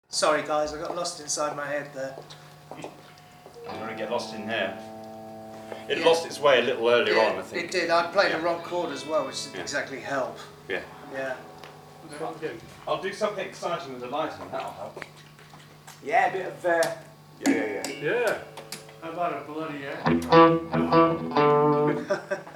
Sorry guys, I got lost inside my head there. I'm going to get lost in here. It lost its way a little earlier on, I think. It did. I played the wrong chord as well, which didn't exactly help. Yeah. Yeah. I'll do something exciting with the lighting, that'll help. Yeah, a bit of. Yeah. How about a bloody